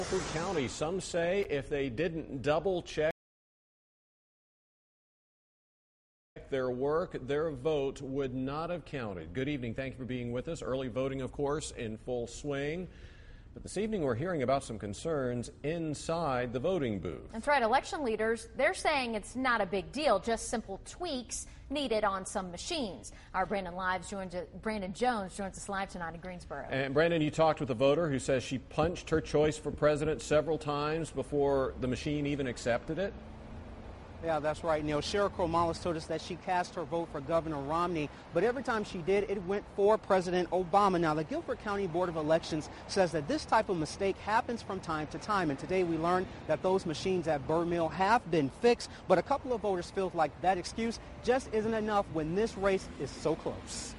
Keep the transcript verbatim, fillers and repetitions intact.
Guilford County, some say if they didn't double check their work, their vote would not have counted. Good evening. Thank you for being with us. Early voting, of course, in full swing. But this evening we're hearing about some concerns inside the voting booth. That's right. Election leaders, they're saying it's not a big deal, just simple tweaks needed on some machines. Our Brandon Lives joins, Brandon Jones joins us live tonight in Greensboro. And Brandon, you talked with a voter who says she punched her choice for president several times before the machine even accepted it. Yeah, that's right, Neil. Cheryl Cromales told us that she cast her vote for Governor Romney, but every time she did, it went for President Obama. Now, the Guilford County Board of Elections says that this type of mistake happens from time to time, and today we learned that those machines at Burr Mill have been fixed, but a couple of voters feel like that excuse just isn't enough when this race is so close.